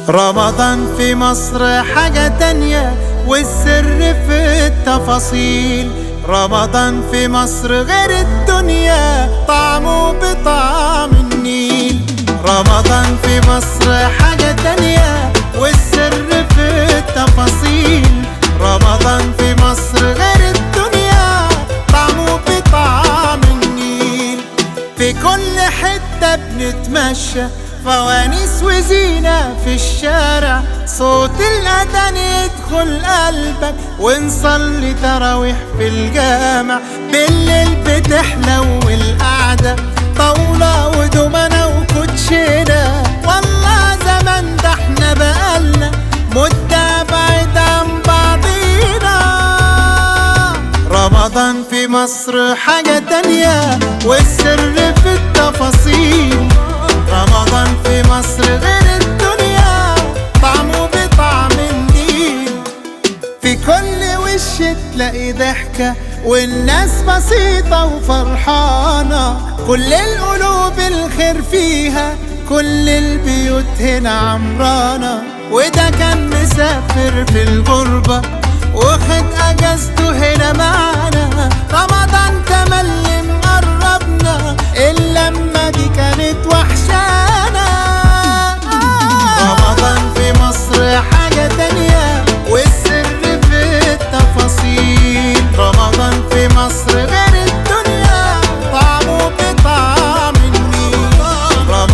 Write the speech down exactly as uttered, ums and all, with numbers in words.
رمضان في مصر حاجة تانية والسر في التفاصيل. رمضان في مصر غير الدنيا، طعمه بطعم النيل. رمضان في مصر حاجة تانية والسر في التفاصيل. رمضان في مصر غير الدنيا، طعمه بطعم النيل. في كل حتة بنتمشى فوانيس وزينة في الشارع، صوت الأذان يدخل قلبك ونصلي تراويح في الجامع. بالليل بتحلو القعدة، طاولة ودومنة وكوتشينة. والله زمان ده احنا بقالنا مدة بعيد عن بعضينا. رمضان في مصر حاجة تانية والسر في التفاصيل. رمضان في مصر غير الدنيا، طعمه بطعم النيل. في كل وش تلاقي ضحكة والناس بسيطة وفرحانة. كل القلوب الخير فيها، كل البيوت هنا عمرانة. وده كان مسافر في الغربة واخد اجازته هنا معانا.